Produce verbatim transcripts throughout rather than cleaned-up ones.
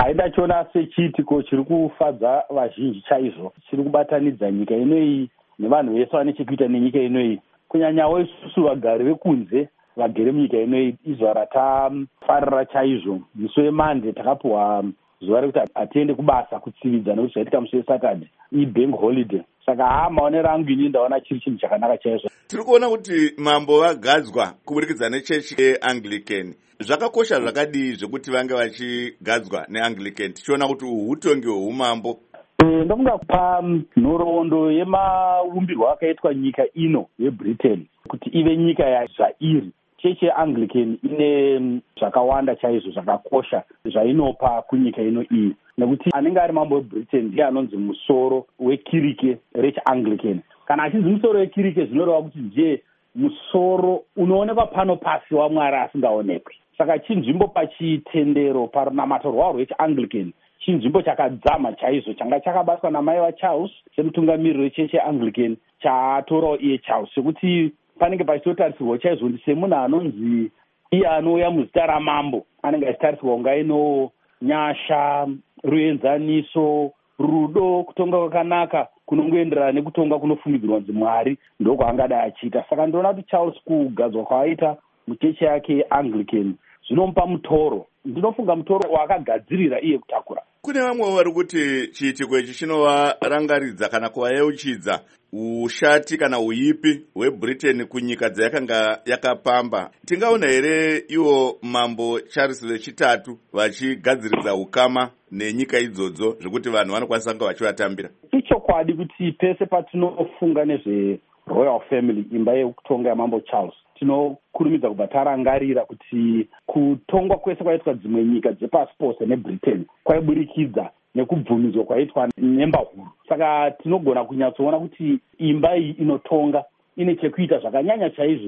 Aindachiona sechiitiko chiri kufadza vazhinji chaizvo, chiri kubatanidza nyika inoyi nevanhu vese vane chekuita nenyika inoyi, kunyanyawo isusu vagari vekunze vagere munyika inoyi. Izuva ratafarira chaizvo. Musi weMande takapiwa zuva rekuti hatiende kubasa kutsividza nekuti zvaitika musi weSatadhe ibank holiday. Saka haa maonero angu ini ndaona chiri chinhu chakanaka chaizvo. Tiri kuona kuti mambo vagadzwa kuburikidza nechechi yeAnglican. Zvakakosha zvakadii zvekuti vange vachigadzwa neAnglican tichiona kuti uhutongi hweumambo? Ndofunga pa nhoroondo yemaumbirwo akaitwa nyika ino yeBritain kuti ive nyika yazvairi, chechi yeAnglican ine zvakawanda chaizvo zvakakosha zvainopa kunyika ino iyi, nekuti anenge ari mambo weBritain ndiye anonzi musoro wekirike rechiAnglican. Kana achinzi musoro wekirike zvinoreva kuti ndiye musoro unoonekwa pano pasi waMwari asingaonekwi. Saka chinzvimbo pachitendero parunamato rwavo rwechiAnglican, chinzvimbo chakadzama chaizvo changa chakabatwa namai vaCharles semutungamiriri wechechi yeAnglican, chatorawo iye Charles, sekuti panenge pachitotarisirwa chaizvo kuti semunhu anonzi iye anouya muzita ramambo anenge achitarisirwa kunga ino nyasha, ruenzaniso, rudo, kutonga kwakanaka kunongoenderana nekutonga kunofungidzirwa kunzi Mwari ndokwaangadai achiita. Saka ndinoona kuti Charles kugadzwa kwaaita muchechi yake yeAnglican zvinomupa mutoro. Ndinofunga mutoro waakagadzirira iye kutakura. Kune vamwe vari kuti chiitiko ichi chinovarangaridza kana kuvayeuchidza ushati kana uipi hweBritain kunyika dzayakanga yakapamba. Tingaona here iwo mambo Charles vechitatu vachigadziridza ukama nenyika idzodzo zvekuti vanhu vanokwanisa kunge vachivatambira? Ichokwadi kuti pese patinofunga nezve royal family, imba yekutonga yamambo Charles, tinokurumidza kubva tarangarira kuti kutongwa kwese kwaitwa dzimwe nyika dzepasi pose neBritain kwaiburikidza nekubvumidzwa kwaitwa nemba huru. Saka tinogona kunyatsoona kuti imba iyi inotonga ine chekuita zvakanyanya chaizvo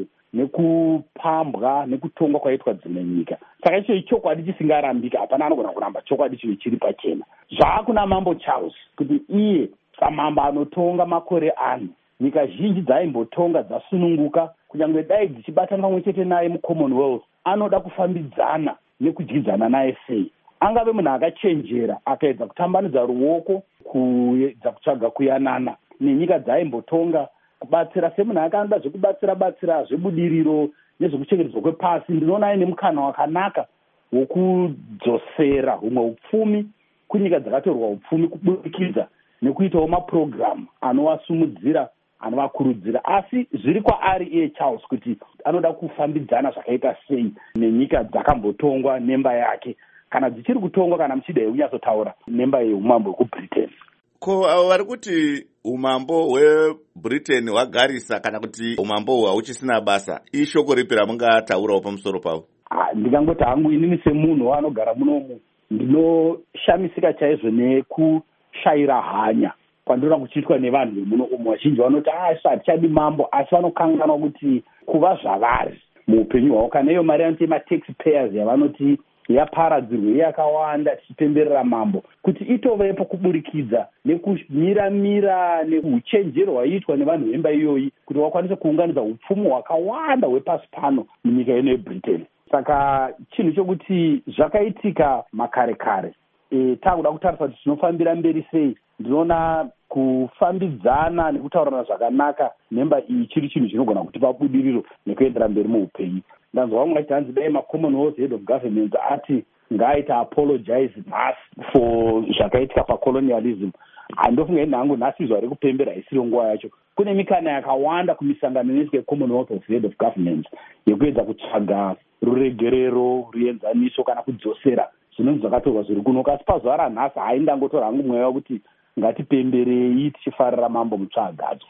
nekupambwa nekutongwa kwaitwa dzimwe nyika. Saka icho chokwadi chisingarambika, hapana anogona kuramba chokwadi chive chiri pachena. Zvaakuna mambo Charles kuti iye samambo anotonga makore ano, nyika zhinji dzaimbotonga dzasununguka kunyange dai dzichibatana pamwe chete naye muCommonwealth, anoda kufambidzana nekudyidzana naye sei. Angave munhu akachenjera akaedza kutambanudza ruoko kuedza kutsvaga kuyanana nenyika dzaimbotonga kubatsira semunhu akanoda zvekubatsira batsira zvebudiriro nezvekuchengetedzwa kwepasi. Ndinoona aine mukana wakanaka wokudzosera humwe upfumi kunyika dzakatorwa upfumi kuburikidza nekuitawo mapurogiramu anovasumudzira, anovakurudzira. Asi zviri kwaari iye Charles kuti anoda kufambidzana zvakaita sei nenyika dzakambotongwa nemba yake, kana dzichiri kutongwa kana muchida yeunyasotaura nemba yeumambo hwekuBritain. Ko avo vari kuti umambo hweBritain hwagarisa kana kuti umambo hwu hauchisina basa, ishoko ripi ramungataurawo pamusoro pavo? Ndingangoti hangu inini semunhu anogara munomu ndinoshamisika chaizvo nekushayira hanya kwandinoona kuchiitwa nevanhu vemuno umu. Vazhinji vanoti asi hatichadi mambo, asi vanokanganwa kuti kuva zvavari muupenyu hwavo, kana iyo mari yanoti mataxpayers yavanoti yaparadzirwe yakawanda tichipemberera mambo, kuti itovepo kuburikidza nekumiramira nekuchenjero hwaiitwa nevanhu vemba iyoyi kuti vakwanise kuunganidza upfumi hwakawanda hwepasi pano munyika ino yeBritain. Saka chinhu chokuti zvakaitika makare kare, e, takuda kutarisa kuti tinofambira mberi sei. Ndinoona kufambidzana nekutaurana zvakanaka nemba iyi chiri chinhu chinogona kutipa budiriro nekuendera mberi muupenyu. Ndanzwa vamwe vachiti hanzi dai maCommonwealth head of government ati ngaaita apologize nhasi for zvakaitika pacolonialism. Handofunga ini hangu nhasi izvo ari kupembera isiro nguva yacho. Kune mikana yakawanda kumisangano inoitwa Commonwealth of head of government yekuedza kutsvaga ruregerero, ruenzaniso kana kudzosera zvinonzi zvakatorwa zviri kuno. Kasi pazuva ranhasi haindangotora hangu mweya wekuti ngatipemberei tichifarira mambo mutsvaagadzwa.